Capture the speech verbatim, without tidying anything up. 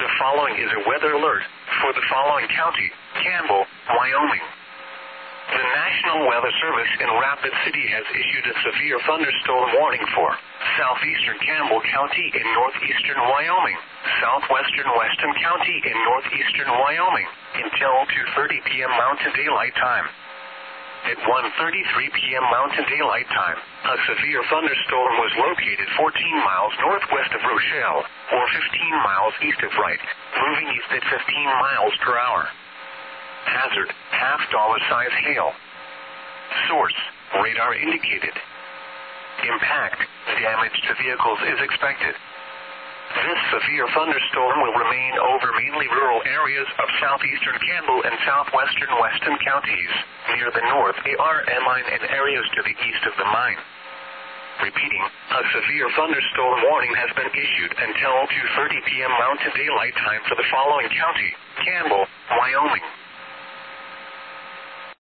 The following is a weather alert for the following county, Campbell, Wyoming. The National Weather Service in Rapid City has issued a severe thunderstorm warning for southeastern Campbell County in northeastern Wyoming, southwestern Weston County in northeastern Wyoming, until two thirty p.m. Mountain Daylight Time. At one thirty-three p.m. Mountain Daylight Time, a severe thunderstorm was located fourteen miles northwest of Rochelle, or fifteen miles east of Wright, moving east at fifteen miles per hour. Hazard, half-dollar size hail. Source, radar indicated. Impact, damage to vehicles is expected. This severe thunderstorm will remain over mainly rural areas of southeastern Campbell and southwestern Weston counties, near the North A R N line and areas to the east of the mine. Repeating, a severe thunderstorm warning has been issued until two thirty p.m. Mountain Daylight Time for the following county, Campbell, Wyoming.